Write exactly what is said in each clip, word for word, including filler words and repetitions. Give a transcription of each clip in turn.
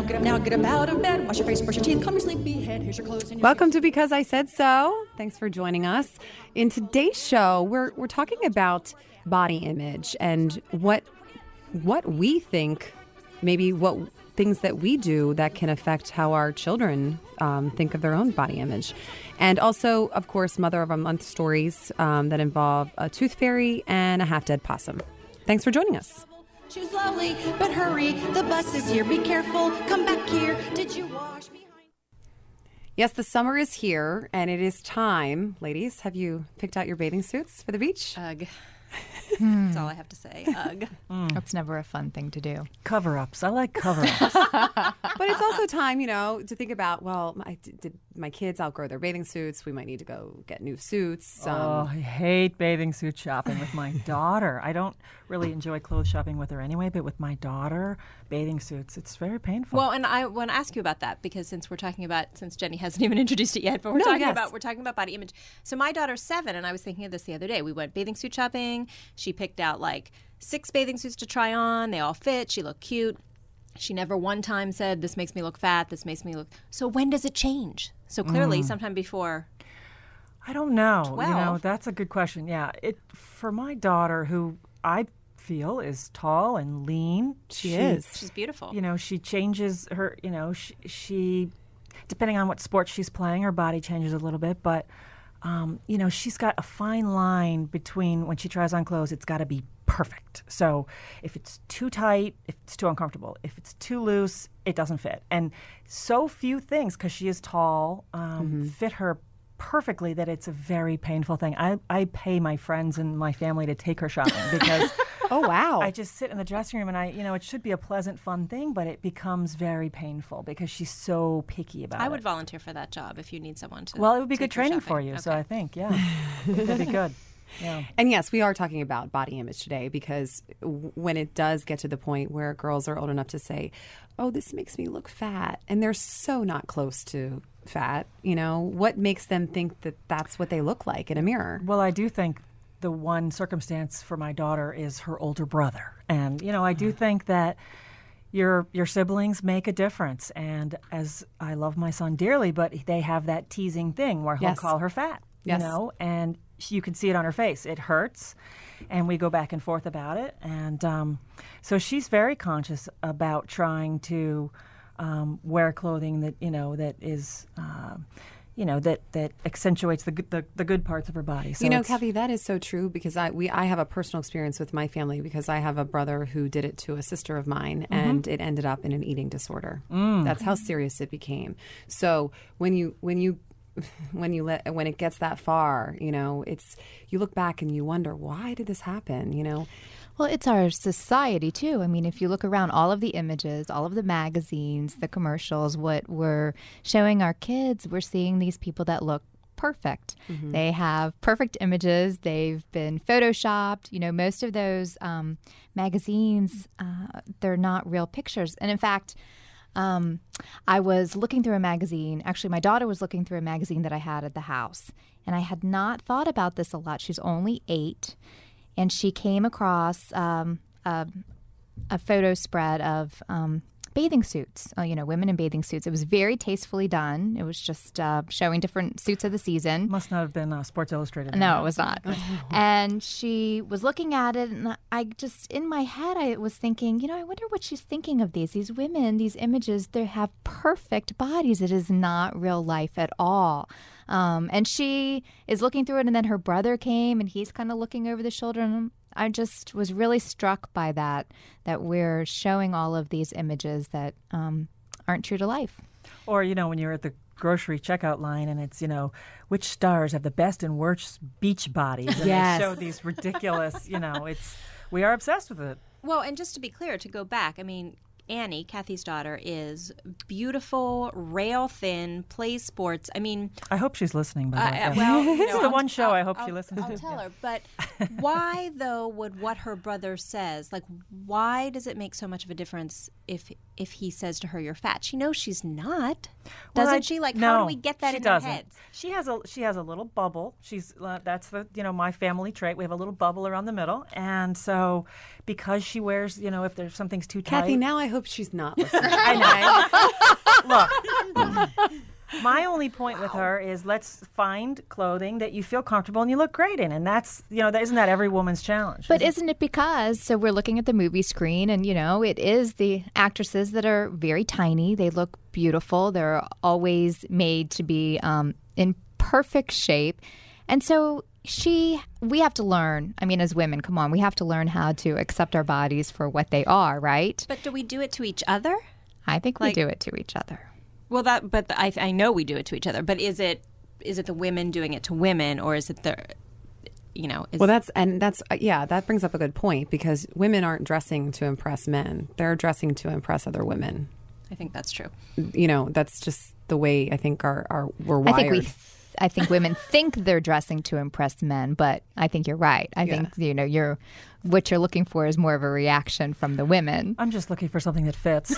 get up now, get up out of bed. Wash your face, brush your teeth, comb your sleepy head. Here's your clothes and your Welcome to Because I Said So. Thanks for joining us. In today's show, we're we're talking about body image and what what we think, maybe what things that we do that can affect how our children um, think of their own body image. And also, of course, Mother of a Month stories um, that involve a tooth fairy and a half-dead possum. Thanks for joining us. Choose slowly, but hurry. The bus is here. Be careful. Come back here. Did you wash behind? Yes, the summer is here, and it is time. Ladies, have you picked out your bathing suits for the beach? Ugh. That's all I have to say. Ugh. Mm. That's never a fun thing to do. Cover-ups. I like cover-ups. But it's also time, you know, to think about, well, my, did my kids outgrow their bathing suits? We might need to go get new suits. Um, oh, I hate bathing suit shopping with my daughter. I don't really enjoy clothes shopping with her anyway, but with my daughter, bathing suits, it's very painful. Well, and I want to ask you about that because since we're talking about, since Jenny hasn't even introduced it yet, but we're No, talking yes. about we're talking about body image. So my daughter's seven, and I was thinking of this the other day. We went bathing suit shopping. She picked out like six bathing suits to try on. They all fit. She looked cute. She never one time said, this makes me look fat, this makes me look... So when does it change? So clearly, Mm. sometime before... I don't know. twelve. You know, that's a good question. Yeah, it for my daughter, who I feel is tall and lean. She is. She's beautiful. You know, she changes her, you know, she, she depending on what sport she's playing, her body changes a little bit. But, um, you know, she's got a fine line between when she tries on clothes, it's got to be perfect. So if it's too tight, if it's too uncomfortable, if it's too loose, it doesn't fit. And so few things, because she is tall, um, Mm-hmm. fit her perfectly that it's a very painful thing. I, I pay my friends and my family to take her shopping because oh, wow. I just sit in the dressing room and I, you know, it should be a pleasant, fun thing, but it becomes very painful because she's so picky about I it. would volunteer for that job if you need someone to Well, it would be take good her training shopping. for you, so Okay. I think, yeah. That'd be good. Yeah. And yes, we are talking about body image today because w- when it does get to the point where girls are old enough to say, oh, this makes me look fat, and they're so not close to fat, you know, what makes them think that that's what they look like in a mirror? Well, I do think the one circumstance for my daughter is her older brother. And, you know, I do think that your your siblings make a difference. And as I love my son dearly, but they have that teasing thing where he'll Yes. call her fat, Yes. you know, and you can see it on her face. It hurts. And we go back and forth about it. And um, so she's very conscious about trying to um, wear clothing that, you know, that is... Uh, you know, that, that accentuates the, good- the the good parts of her body. So you know, it's- Kathy, that is so true because I we I have a personal experience with my family because I have a brother who did it to a sister of mine and it ended up in an eating disorder. That's how serious it became. So when you when you when you let when it gets that far, you know, it's you look back and you wonder why did this happen? You know. Well, it's our society, too. I mean, if you look around all of the images, all of the magazines, the commercials, what we're showing our kids, we're seeing these people that look perfect. Mm-hmm. They have perfect images. They've been photoshopped. You know, most of those um, magazines, uh, they're not real pictures. And in fact, um, I was looking through a magazine. Actually, my daughter was looking through a magazine that I had at the house. And I had not thought about this a lot. She's only eight. And she came across um, a, a photo spread of um, bathing suits, uh, you know, women in bathing suits. It was very tastefully done. It was just uh, showing different suits of the season. Must not have been uh, Sports Illustrated. No, it was not. And she was looking at it, and I just, in my head, I was thinking, you know, I wonder what she's thinking of these. These women, these images, they have perfect bodies. It is not real life at all. Um, and she is looking through it, and then her brother came, and he's kind of looking over the shoulder, and I just was really struck by that, that we're showing all of these images that um, aren't true to life. Or, you know, when you're at the grocery checkout line and it's, you know, which stars have the best and worst beach bodies. And Yes. they show these ridiculous, you know, it's, we are obsessed with it. Well, and just to be clear, to go back, I mean, Annie, Kathy's daughter, is beautiful, rail thin, plays sports. I mean, I hope she's listening, by the way. uh, well, you this know, is the I'll- one show I'll- I hope I'll- she listens I'll to. tell her. But why, though, would what her brother says, like, why does it make so much of a difference if if he says to her, "You're fat," she knows she's not, Well, doesn't I- she? Like, no, how do we get that she in doesn't. their heads? She has a she has a little bubble. She's uh, that's the you know my family trait. We have a little bubble around the middle, and so because she wears you know if there's something's too tight. Kathy, now I hope she's not listening. I know. Look, my only point with her is let's find clothing that you feel comfortable and you look great in, and that's you know that isn't that every woman's challenge? But isn't it because, so we're looking at the movie screen and, you know, it is the actresses that are very tiny. They look beautiful. They're always made to be um, in perfect shape. And so she, we have to learn, I mean, as women, come on, we have to learn how to accept our bodies for what they are, right? But do we do it to each other? I think we like- do it to each other. Well, that, but the, I, I know we do it to each other. But is it, is it the women doing it to women, or is it the, you know? Is, Well, that's and that's uh, yeah, that brings up a good point because women aren't dressing to impress men; they're dressing to impress other women. I think that's true. You know, that's just the way I think our, our we're wired. I think we, th- I think women think they're dressing to impress men, but I think you're right. I Yeah. think you know you're what you're looking for is more of a reaction from the women. I'm just looking for something that fits.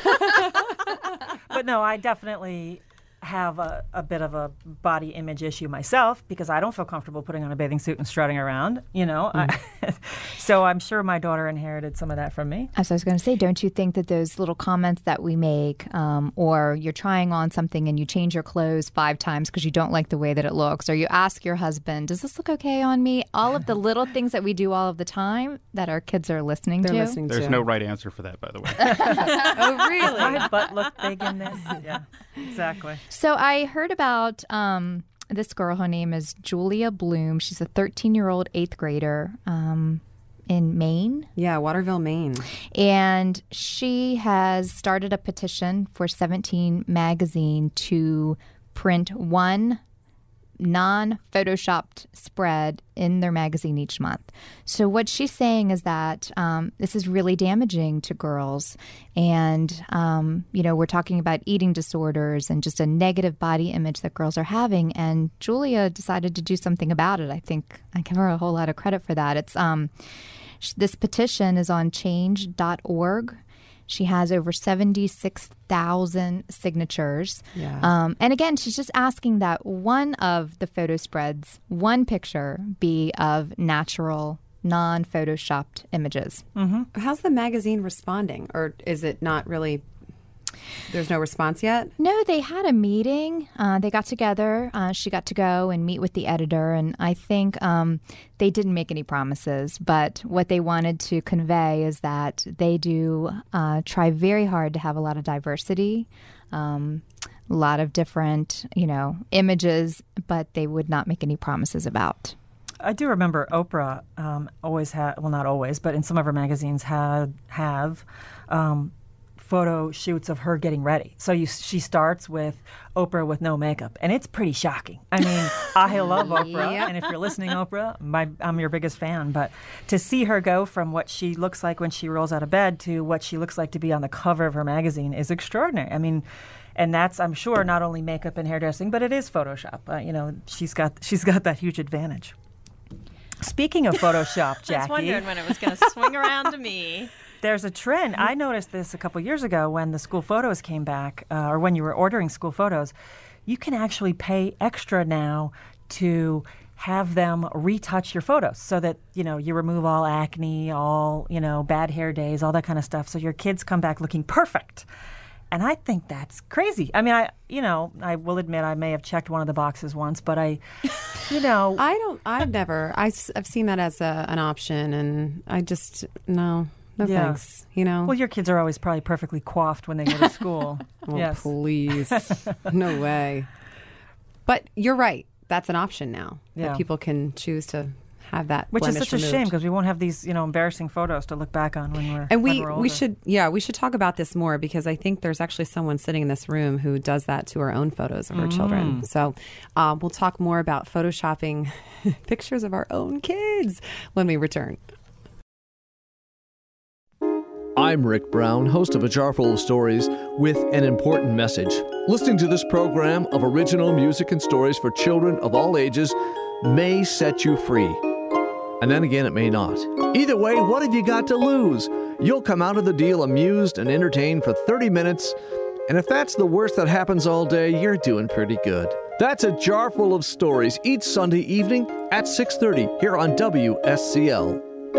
But no, I definitely have a, a bit of a body image issue myself because I don't feel comfortable putting on a bathing suit and strutting around, you know. I, so I'm sure my daughter inherited some of that from me. As I was going to say, don't you think that those little comments that we make, um, or you're trying on something and you change your clothes five times because you don't like the way that it looks, or you ask your husband, does this look okay on me? All of the little things that we do all of the time that our kids are listening they're to. listening There's to. no right answer for that, by the way. Oh, really? My butt looked big in this. Yeah, exactly. So I heard about um, this girl. Her name is Julia Bloom. She's a thirteen-year-old eighth grader um, in Maine. Yeah, Waterville, Maine. And she has started a petition for seventeen magazine to print one non-photoshopped spread in their magazine each month. So what she's saying is that um, this is really damaging to girls. And, um, you know, we're talking about eating disorders and just a negative body image that girls are having. And Julia decided to do something about it. I think I give her a whole lot of credit for that. It's um, sh- this petition is on change dot org. She has over seventy-six thousand signatures. Yeah. Um, and again, she's just asking that one of the photo spreads, one picture, be of natural, non-photoshopped images. How's the magazine responding, or is it not really? There's no response yet. No, they had a meeting. Uh, they got together. Uh, she got to go and meet with the editor. And I think um, they didn't make any promises. But what they wanted to convey is that they do uh, try very hard to have a lot of diversity, um, a lot of different, you know, images, but they would not make any promises about. I do remember Oprah um, always had, well, not always, but in some of her magazines had have um, photo shoots of her getting ready. So you, she starts with Oprah with no makeup, and it's pretty shocking. I mean, I love Oprah, and if you're listening, Oprah, my, I'm your biggest fan. But to see her go from what she looks like when she rolls out of bed to what she looks like to be on the cover of her magazine is extraordinary. I mean, and that's, I'm sure, not only makeup and hairdressing, but it is Photoshop. Uh, you know, she's got she's got that huge advantage. Speaking of Photoshop, Jackie. I was wondering when it was going to swing around to me. There's a trend. I noticed this a couple years ago when the school photos came back, uh, or when you were ordering school photos. You can actually pay extra now to have them retouch your photos so that, you know, you remove all acne, all, you know, bad hair days, all that kind of stuff. So your kids come back looking perfect. And I think that's crazy. I mean, I, you know, I will admit I may have checked one of the boxes once, but I, you know. I don't. I've never. I, have seen that as a, an option, and I just no. No Yeah. thanks. You know. Well, your kids are always probably perfectly coiffed when they go to school. Oh, yes. please. No way. But you're right. That's an option now. Yeah. That people can choose to have that Which is blemish such a shame removed. because we won't have these, you know, embarrassing photos to look back on when we're And when we, we're we older. should, yeah, we should talk about this more because I think there's actually someone sitting in this room who does that to our own photos of our Mm. children. So uh, we'll talk more about photoshopping pictures of our own kids when we return. I'm Rick Brown, host of A Jar Full of Stories, with an important message. Listening to this program of original music and stories for children of all ages may set you free. And then again, it may not. Either way, what have you got to lose? You'll come out of the deal amused and entertained for thirty minutes, and if that's the worst that happens all day, you're doing pretty good. That's A Jar Full of Stories each Sunday evening at six thirty here on W S C L.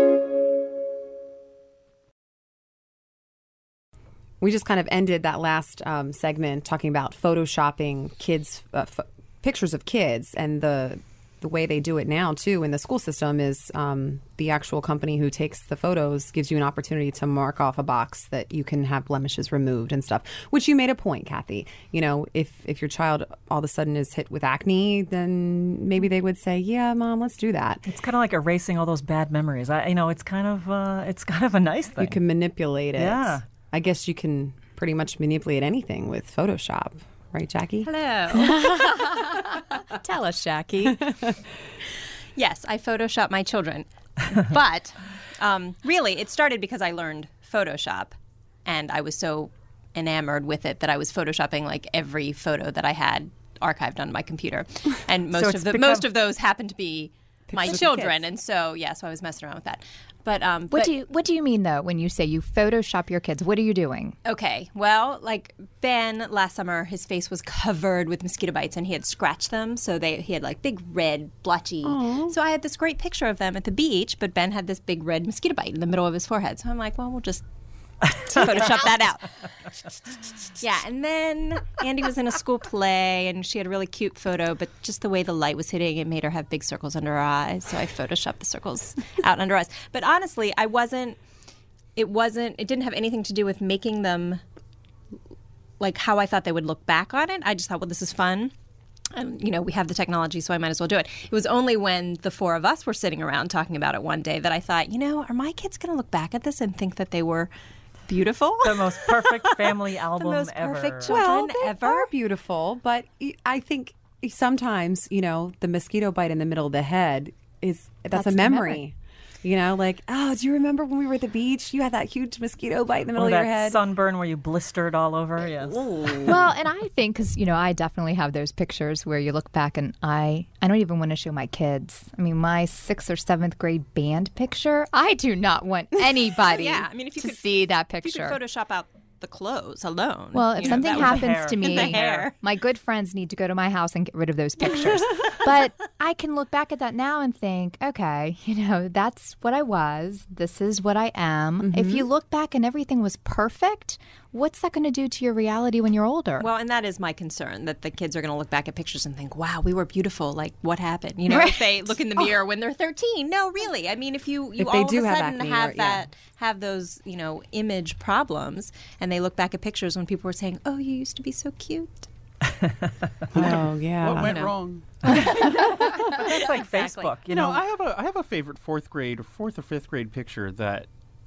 We just kind of ended that last um, segment talking about photoshopping kids, uh, f- pictures of kids, and the the way they do it now too in the school system is um, the actual company who takes the photos gives you an opportunity to mark off a box that you can have blemishes removed and stuff. Which you made a point, Kathy. You know, if if your child all of a sudden is hit with acne, then maybe they would say, "Yeah, Mom, let's do that." It's kind of like erasing all those bad memories. I, you know, it's kind of uh, it's kind of a nice thing. You can manipulate it. Yeah. I guess you can pretty much manipulate anything with Photoshop. Right, Jackie? Hello. Tell us, Jackie. Yes, I Photoshop my children. But um, really, it started because I learned Photoshop. And I was so enamored with it that I was Photoshopping like every photo that I had archived on my computer. And most So of it's the become- most of those happened to be my Pictures of children. kids. And so, yeah, so I was messing around with that. But um, What but, do you What do you mean though when you say you Photoshop your kids? What are you doing? Okay, well, like Ben last summer, his face was covered with mosquito bites, and he had scratched them, so they he had like big red blotchy. So I had this great picture of them at the beach, but Ben had this big red mosquito bite in the middle of his forehead. So I'm like, well, we'll just Photoshop that out. Yeah, and then Andy was in a school play, and she had a really cute photo, but just the way the light was hitting, it made her have big circles under her eyes. So I Photoshopped the circles out under her eyes. But honestly, I wasn't. It wasn't. It didn't have anything to do with making them like how I thought they would look back on it. I just thought, well, this is fun. And, you know, we have the technology, so I might as well do it. It was only when the four of us were sitting around talking about it one day that I thought, you know, are my kids going to look back at this and think that they were beautiful? The most perfect family album most ever. perfect Well, children they ever. are beautiful, but I think sometimes, you know, the mosquito bite in the middle of the head is that's, That's a the memory. memory. You know, like, oh, do you remember when we were at the beach? You had that huge mosquito bite in the middle Or of that your head. sunburn where you blistered all over. Yes. Well, and I think because you know I definitely have those pictures where you look back and I I don't even want to show my kids. I mean, my sixth or seventh grade band picture. I do not want anybody Yeah, I mean, if you to could- see that You picture. could Photoshop out the clothes alone. Well, if you know, something that would- happens hair. to me, The hair. my good friends need to go to my house and get rid of those pictures. But I can look back at that now and think, okay, you know, that's what I was. This is what I am. If you look back and everything was perfect, what's that going to do to your reality when you're older? Well, and that is my concern, that the kids are going to look back at pictures and think, wow, we were beautiful. Like, what happened? You know, Right. if they look in the mirror when they're thirteen. No, really. I mean, if you, you If all they of do a have sudden acne have or- yeah. that, have those, you know, image problems, and they look back at pictures when people were saying, oh, you used to be so cute. Oh, yeah. What went know. wrong? It's like Exactly. Facebook, you No, know. I have a I have a favorite fourth grade or fourth or fifth grade picture that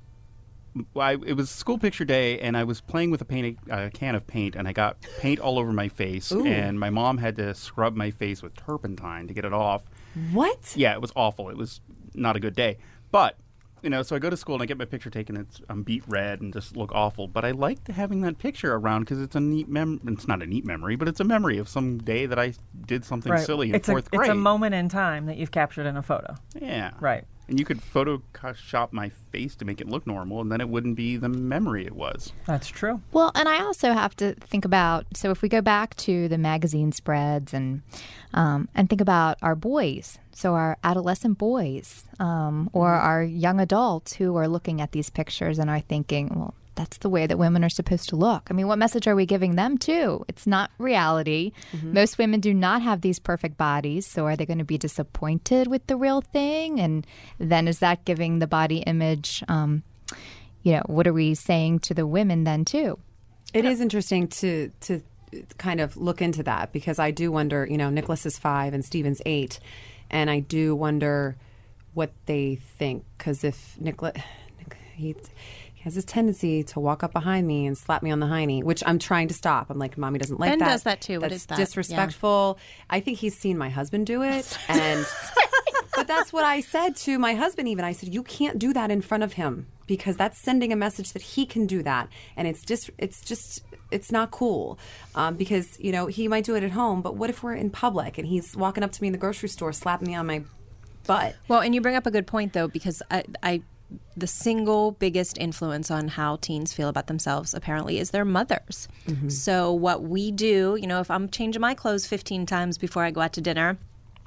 I, it was school picture day, and I was playing with a paint a can of paint, and I got paint all over my face, and my mom had to scrub my face with turpentine to get it off. What? Yeah, it was awful. It was not a good day, but. You know, so I go to school and I get my picture taken. It's I'm beat red and just look awful. But I liked having that picture around because it's a neat mem. It's not a neat memory, but it's a memory of some day that I did something Right. silly in it's fourth a, grade. It's a moment in time that you've captured in a photo. Yeah. Right. And you could Photoshop my face to make it look normal, and then it wouldn't be the memory it was. That's true. Well, and I also have to think about, so if we go back to the magazine spreads and um, and think about our boys, so our adolescent boys um, or our young adults who are looking at these pictures and are thinking, well, that's the way that women are supposed to look. I mean, what message are we giving them too? It's not reality. Most women do not have these perfect bodies. So are they going to be disappointed with the real thing? And then is that giving the body image, um, you know, what are we saying to the women then too? It is interesting to to kind of look into that because I do wonder, you know, Nicholas is five and Steven's eight, and I do wonder what they think because if Nicholas, he, he has this tendency to walk up behind me and slap me on the hiney, which I'm trying to stop. I'm like, Mommy doesn't like Ben that. does that too. What That's is that? disrespectful. I think he's seen my husband do it, and but that's what I said to my husband. Even I said, you can't do that in front of him because that's sending a message that he can do that, and it's just, it's just, it's not cool. Um, because you know he might do it at home, but what if we're in public and he's walking up to me in the grocery store, slapping me on my butt? Well, and you bring up a good point, though, because I, I the single biggest influence on how teens feel about themselves apparently is their mothers. Mm-hmm. So what we do, you know, if I'm changing my clothes fifteen times before I go out to dinner,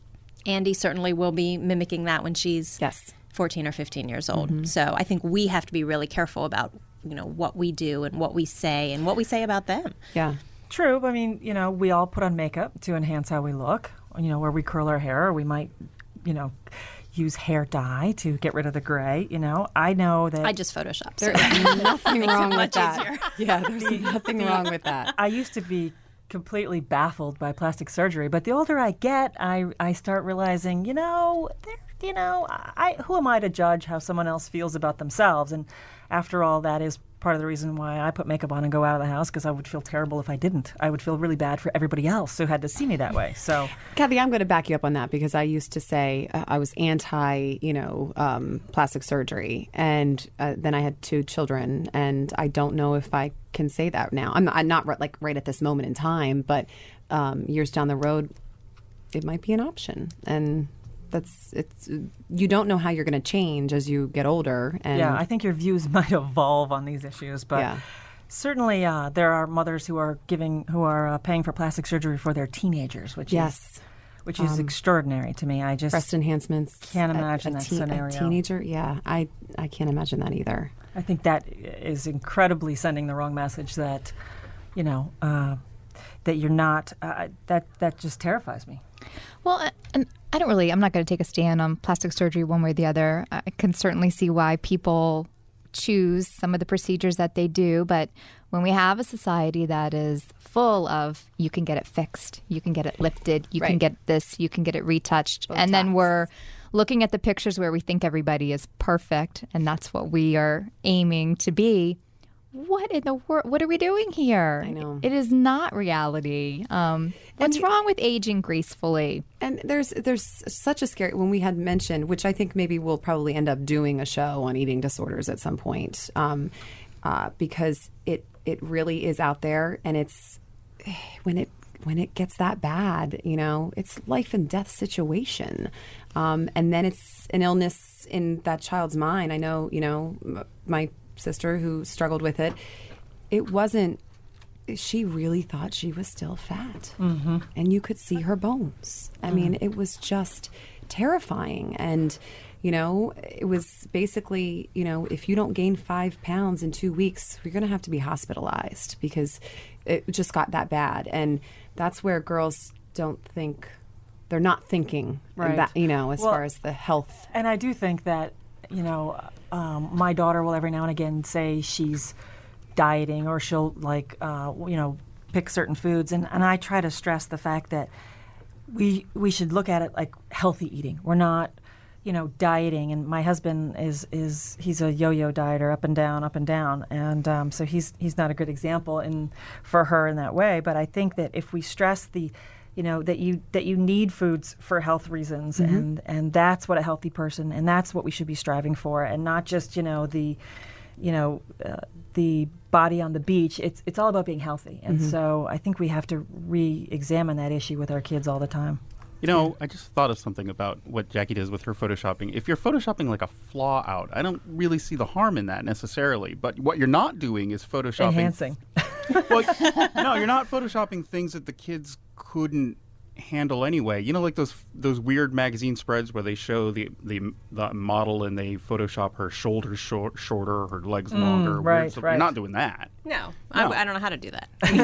Andy certainly will be mimicking that when she's Yes. fourteen or fifteen years old. Mm-hmm. So I think we have to be really careful about, you know, what we do and what we say and what we say about them. Yeah. True. I mean, you know, we all put on makeup to enhance how we look. You know, where we curl our hair, or we might, you know, use hair dye to get rid of the gray. You know, I know that I just Photoshop. There so is nothing wrong with much that. easier. Yeah, there's nothing wrong with that. I used to be completely baffled by plastic surgery, but the older I get, I I start realizing, you know, there, you know, I who am I to judge how someone else feels about themselves? And after all, that is part of the reason why I put makeup on and go out of the house, because I would feel terrible if I didn't. I would feel really bad for everybody else who had to see me that way. So, Kathy, I'm going to back you up on that, because I used to say uh, I was anti, you know, um, plastic surgery, and uh, then I had two children, and I don't know if I can say that now. I'm not, I'm not right, like right at this moment in time, but um, years down the road, it might be an option, and that's it's. You don't know how you're going to change as you get older. And yeah, I think your views might evolve on these issues, but. Yeah. Certainly, uh, there are mothers who are giving, who are uh, paying for plastic surgery for their teenagers, which yes, is, which is um, extraordinary to me. I just breast enhancements. Can't imagine a, a that teen, scenario. A teenager, yeah, I I can't imagine that either. I think that is incredibly sending the wrong message. That, you know, uh, that you're not. Uh, that that just terrifies me. Well, and I don't really. I'm not going to take a stand on plastic surgery one way or the other. I can certainly see why people choose some of the procedures that they do, but when we have a society that is full of you can get it fixed, you can get it lifted, you right. can get this, you can get it retouched, Botox. And then we're looking at the pictures where we think everybody is perfect, and that's what we are aiming to be. What in the world? What are we doing here? I know. It is not reality. Um, what's And- wrong with aging gracefully? And there's there's such a scary, when we had mentioned, which I think maybe we'll probably end up doing a show on eating disorders at some point, um, uh, because it it really is out there, and it's when it when it gets that bad, you know, it's life and death situation, um, and then it's an illness in that child's mind. I know, you know, m- my sister who struggled with it. It wasn't. She really thought she was still fat, mm-hmm. and you could see her bones. I mm. mean, it was just terrifying. And, you know, it was basically, you know, if you don't gain five pounds in two weeks, you're going to have to be hospitalized, because it just got that bad. And that's where girls don't think, they're not thinking, right. that, you know, as well, far as the health. And I do think that, you know, um, my daughter will every now and again say she's dieting, or she'll like uh, you know, pick certain foods, and, and I try to stress the fact that we we should look at it like healthy eating. We're not, you know, dieting. And my husband is is he's a yo-yo dieter, up and down, up and down, and um, so he's he's not a good example in for her in that way. But I think that if we stress the, you know, that you that you need foods for health reasons, mm-hmm. and and that's what a healthy person, and that's what we should be striving for, and not just, you know, the, you know, uh, the body on the beach. It's it's all about being healthy, and mm-hmm. so I think we have to re-examine that issue with our kids all the time. You know, I just thought of something about what Jackie does with her photoshopping. If you're photoshopping like a flaw out, I don't really see the harm in that necessarily. But what you're not doing is photoshopping. Enhancing. Well, no, you're not photoshopping things that the kids couldn't handle anyway. You know, like those those weird magazine spreads where they show the the, the model and they Photoshop her shoulders short, shorter, her legs Mm, longer. right, weird stuff. right. You're not doing that. No, No. I, I don't know how to do that.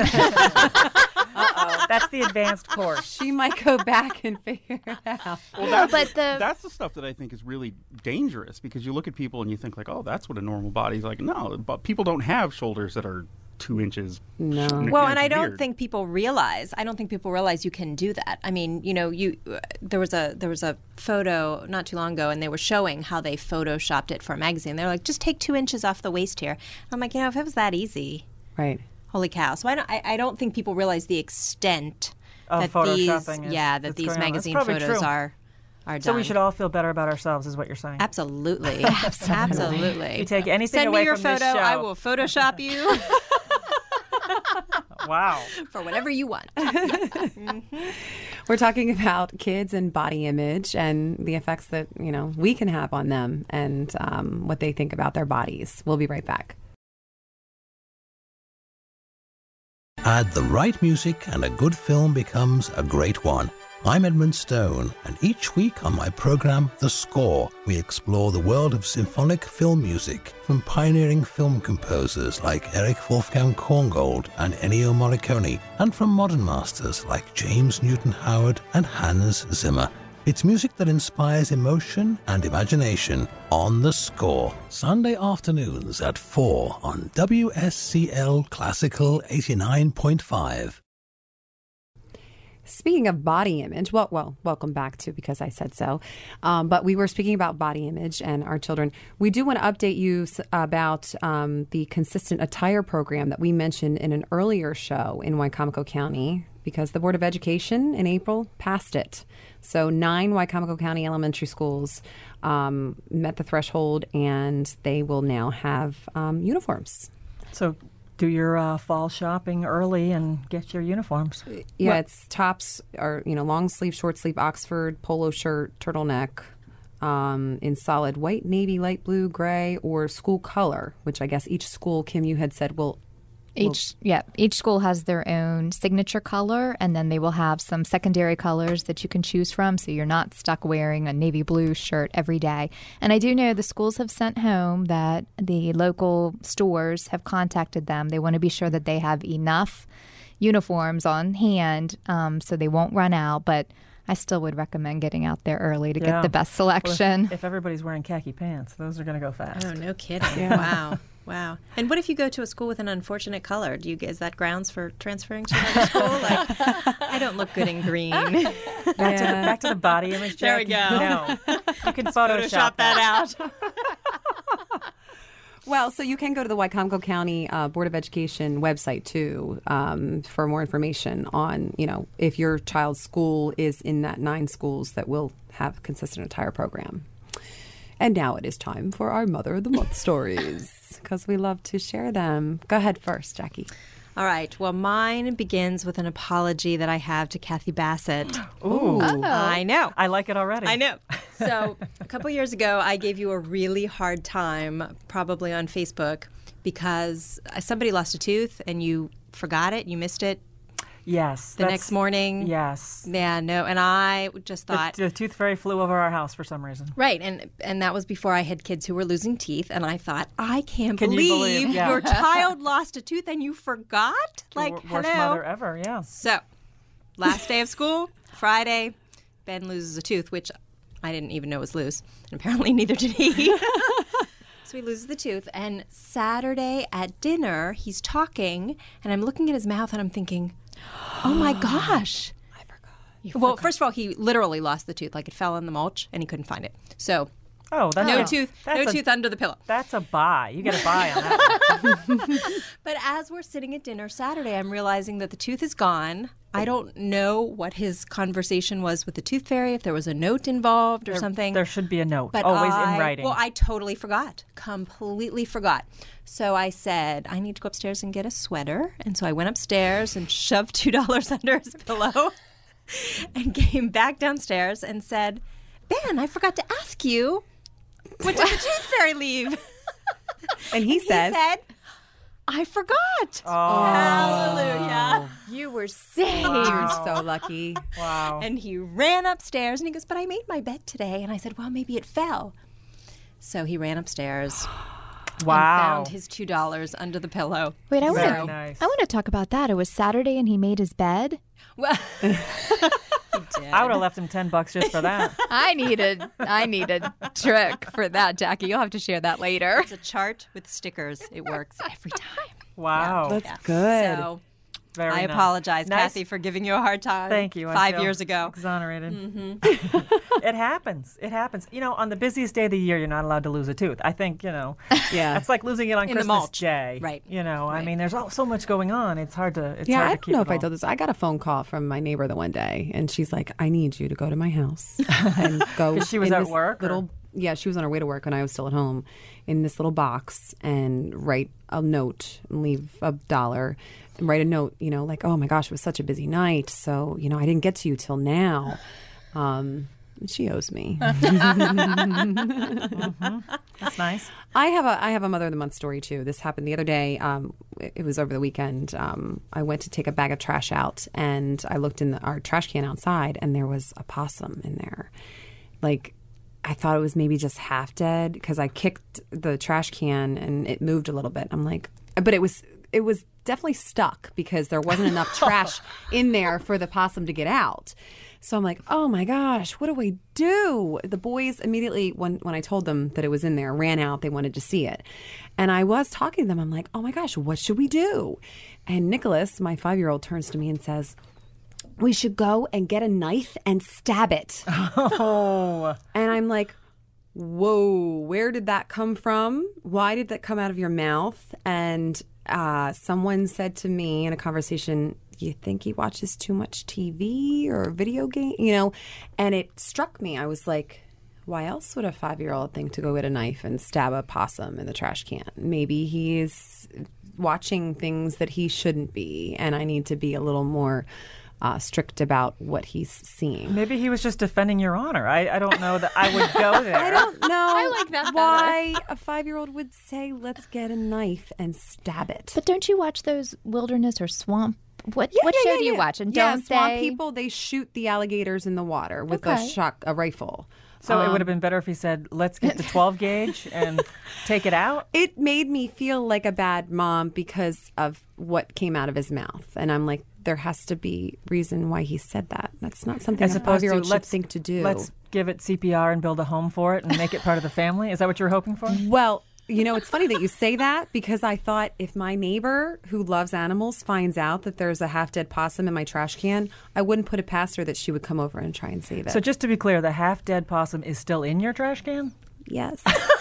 Uh-oh, that's the advanced course. She might go back and figure it out. Well, that's, but the- that's the stuff that I think is really dangerous, because you look at people and you think like, oh, that's what a normal body's like. No, but people don't have shoulders that are two inches. No. Well, and I it's don't weird. think people realize. I don't think people realize you can do that. I mean, you know, you uh, there was a there was a photo not too long ago, and they were showing how they photoshopped it for a magazine. They're like, just take two inches off the waist here. I'm like, you know, if it was that easy, Right. holy cow! So I don't I, I don't think people realize the extent Of that these photoshopping is- yeah that that's these going on. That's magazine probably photos true. are are So done. we should all feel better about ourselves, is what you're saying. Absolutely, absolutely. You take anything Send away me your from photo. this show. I will Photoshop you Wow. for whatever you want. We're talking about kids and body image and the effects that, you know, we can have on them and um, what they think about their bodies. We'll be right back. Add the right music and a good film becomes a great one. I'm Edmund Stone, and each week on my program, The Score, we explore the world of symphonic film music from pioneering film composers like Erich Wolfgang Korngold and Ennio Morricone, and from modern masters like James Newton Howard and Hans Zimmer. It's music that inspires emotion and imagination on The Score. Sunday afternoons at four on W S C L Classical eighty-nine point five. Speaking of body image, well, well, welcome back to Because I Said So. Um, but we were speaking about body image and our children. We do want to update you s- about um, the consistent attire program that we mentioned in an earlier show in Wicomico County, because the Board of Education in April passed it. So nine Wicomico County elementary schools um, met the threshold, and they will now have um, uniforms. So do your uh, fall shopping early and get your uniforms. Yeah, What- it's tops are, you know, long sleeve, short sleeve, Oxford, polo shirt, turtleneck, um, in solid white, navy, light blue, gray, or school color, which I guess each school, Kim, you had said will. Each yeah, each school has their own signature color, and then they will have some secondary colors that you can choose from, so you're not stuck wearing a navy blue shirt every day. And I do know the schools have sent home that the local stores have contacted them. They want to be sure that they have enough uniforms on hand, um, so they won't run out. But I still would recommend getting out there early to Yeah. get the best Well, if- selection. if, everybody's wearing khaki pants, those are going to go fast. Oh, no kidding. Wow. Wow. And what if you go to a school with an unfortunate color? Do you is that grounds for transferring to another school? Like, I don't look good in green. Back, to the, back to the body image, There we Jackie. go. No. You can Photoshop, Shop that out. Well, so you can go to the Wicomico County uh, Board of Education website too um, for more information on, you know, if your child's school is in that nine schools that will have a consistent attire program. And now it is time for our Mother of the Month stories, because we love to share them. Go ahead first, Jackie. All right. Well, mine begins with an apology that I have to Kathy Bassett. Ooh. I know. I like it already. I know. So a couple years ago, I gave you a really hard time, probably on Facebook, because somebody lost a tooth and you forgot it, you missed it Yes. the that's- next morning. Yes. Yeah, no. And I just The, thought, the tooth fairy flew over our house for some reason. right, and and that was before I had kids who were losing teeth, and I thought, I can't Can you believe, believe? Yeah. your child lost a tooth and you forgot. Like, the wor- worst hello. mother ever, yeah. So, last day of school, Friday, Ben loses a tooth, which I didn't even know was loose, and apparently neither did he. So he loses the tooth, and Saturday at dinner, he's talking, and I'm looking at his mouth, and I'm thinking, oh my gosh. I forgot. Well, first of all, he literally lost the tooth. Like, it fell in the mulch, and he couldn't find it. So, Oh, that's no a, tooth, no that's a- tooth under the pillow. That's a buy. You get a buy on that one. But as we're sitting at dinner Saturday, I'm realizing that the tooth is gone. I don't know what his conversation was with the tooth fairy, if there was a note involved or something. There should be a note, But always I- in writing. Well, I totally forgot, completely forgot. So I said, I need to go upstairs and get a sweater. And so I went upstairs and shoved two dollars under his pillow and came back downstairs and said, Ben, I forgot to ask you, what did the tooth fairy leave? And he He says, said, I forgot. oh, Hallelujah. You were saved. you're so lucky. wow. And he ran upstairs and he goes, but I made my bed today. And I said, well, maybe it fell. So he ran upstairs and wow. found his two dollars under the pillow. Wait, I want Very to. nice. I want to talk about that. It was Saturday, and he made his bed. Well, he did. I would have left him ten bucks just for that. I needed. I need a trick for that, Jackie. You'll have to share that later. It's a chart with stickers. It works every time. Wow. That's Yeah. good. So Very I nice. apologize, Nice. Kathy, for giving you a hard time. Thank you. I Five feel years ago. Exonerated. Mm-hmm. It happens. It happens. You know, on the busiest day of the year, you're not allowed to lose a tooth. I think, you know, Yeah. it's like losing it on In the Christmas mulch. Day. Right. You know, I Right. mean, there's all, so much going on. It's hard to, it's Yeah, hard I to don't keep know it if I all. told this. I got a phone call from my neighbor the one day, and she's like, "I need you to go to my house and go." 'Cause she was in at this work, or- Little, yeah, she was on her way to work when I was still at home, in this little box, and write a note and leave a dollar and write a note, you know, like, oh my gosh, it was such a busy night. So, you know, I didn't get to you till now. Um, she owes me. mm-hmm. That's nice. I have a I have a Mother of the Month story too. This happened the other day. Um, it, it was over the weekend. Um, I went to take a bag of trash out, and I looked in the, our trash can outside, and there was a possum in there. Like, I thought it was maybe just half dead because I kicked the trash can and it moved a little bit. I'm like, but it was it was definitely stuck because there wasn't enough trash in there for the possum to get out. So I'm like, oh my gosh, what do we do? The boys immediately, when, when I told them that it was in there, ran out. They wanted to see it. And I was talking to them. I'm like, oh my gosh, what should we do? And Nicholas, my five-year-old, turns to me and says, we should go and get a knife and stab it. Oh. And I'm like, whoa, where did that come from? Why did that come out of your mouth? And uh, someone said to me in a conversation, you think he watches too much T V or video game? You know, and it struck me. I was like, why else would a five-year-old think to go get a knife and stab a possum in the trash can? Maybe he's watching things that he shouldn't be, and I need to be a little more Uh, strict about what he's seeing. Maybe he was just defending your honor. I, I don't know that I would go there. I don't know I like that why a five-year-old would say, let's get a knife and stab it. But don't you watch those wilderness or swamp? What Yeah, what yeah, show yeah, do you yeah. watch? And yeah, don't swamp they? people, they shoot the alligators in the water with a Okay. shock, a rifle. So it Um, would have been better if he said, let's get the twelve gauge and take it out? It made me feel like a bad mom because of what came out of his mouth. And I'm like, there has to be reason why he said that. That's not something As a opposed to, five-year-old should let's, think to do. let's give it C P R and build a home for it and make it part of the family? Is that what you're hoping for? Well, you know, it's funny that you say that because I thought if my neighbor who loves animals finds out that there's a half-dead possum in my trash can, I wouldn't put it past her that she would come over and try and save it. So just to be clear, the half-dead possum is still in your trash can? yes.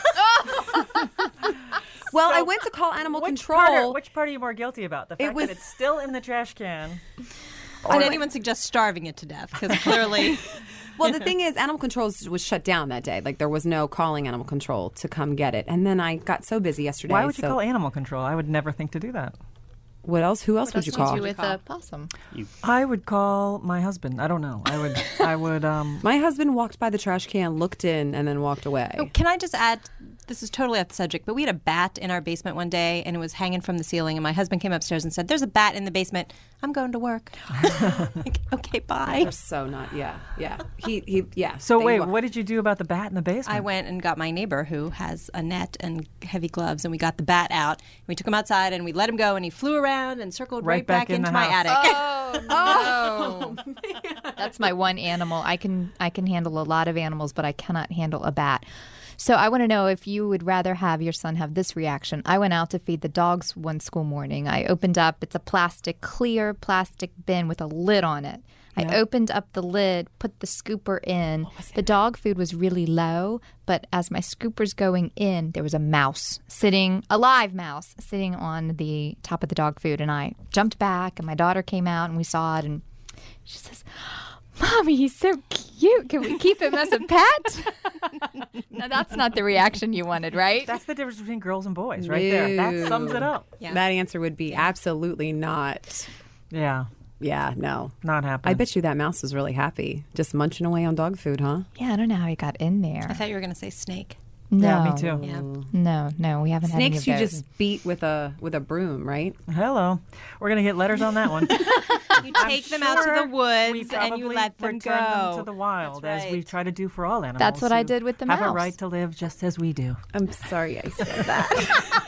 Well, I went to call animal Which control. Part are, which part are you more guilty about? The fact was- that it's still in the trash can? Did anyone suggest starving it to death? Because clearly, Well, the thing is, animal control was shut down that day. Like, there was no calling animal control to come get it. And then I got so busy yesterday. Why would you so call animal control? I would never think to do that. What else? Who else What would you else would call? you with a possum? I would call my husband. I don't know. I would. I would. Um, My husband walked by the trash can, looked in, and then walked away. Oh, can I just add? This is totally off the subject, but we had a bat in our basement one day, and it was hanging from the ceiling. And my husband came upstairs and said, "There's a bat in the basement. I'm going to work." Like, okay, bye. They're so not. Yeah, yeah. He, he, yeah. so They wait, wa- what did you do about the bat in the basement? I went and got my neighbor who has a net and heavy gloves, and we got the bat out. We took him outside, and we let him go, and he flew around and circled right, Right back in into the my house. attic. Oh no! That's my one animal. I can I can handle a lot of animals, but I cannot handle a bat. So I want to know if you would rather have your son have this reaction. I went out to feed the dogs one school morning. I opened up, it's a plastic, clear plastic bin with a lid on it. I opened up the lid, put the scooper in. The dog food was really low, but as my scooper's going in, there was a mouse sitting, a live mouse, sitting on the top of the dog food. And I jumped back, and my daughter came out, and we saw it, and she says, "Mommy, he's so cute. Can we keep him as a pet?" Now, that's not the reaction you wanted, right? That's the difference between girls and boys, right there. That sums it up. Yeah. That answer would be absolutely not. Yeah, Yeah, no. not happening. I bet you that mouse was really happy, just munching away on dog food, huh? Yeah, I don't know how he got in there. I thought you were going to say snake. No. Yeah, me too. Yeah. No, no, we haven't Snakes you had any of those. just beat with a with a broom, right? Hello. We're gonna get letters on that one. You take them out to Sure, the we woods and you probably let them return go them to the wild, That's as we right. try to do for all animals. That's what I who did with the have a mouse. right to live just as we do. I'm sorry I said that.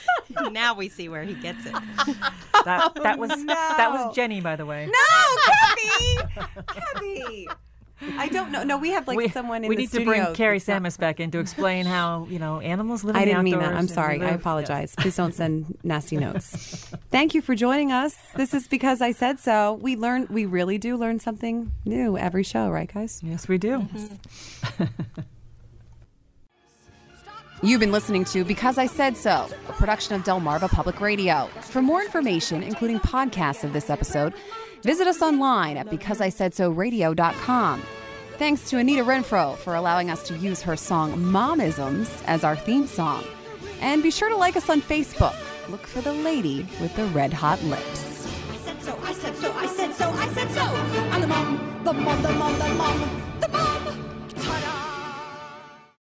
Now we see where he gets it. That that was that was Jenny, by the way. No, Kevy! Kevy! I don't know. No, we have like we, someone in we the need studio. to bring Carrie that's not- Samus back in to explain how, you know, animals live in I the didn't mean that. outdoors I'm and we sorry. I live- apologize. Please don't send nasty notes. Thank you for joining us. This is Because I Said So. We learn. We really do learn something new every show, right, guys? Yes, yes we do. Mm-hmm. You've been listening to Because I Said So, a production of Delmarva Public Radio. For more information, including podcasts of this episode, visit us online at because I said so radio dot com. Thanks to Anita Renfro for allowing us to use her song Momisms as our theme song. And be sure to like us on Facebook. Look for the lady with the red hot lips. I said so, I said so, I said so, I said so. I'm the mom, the mom, the mom, the mom.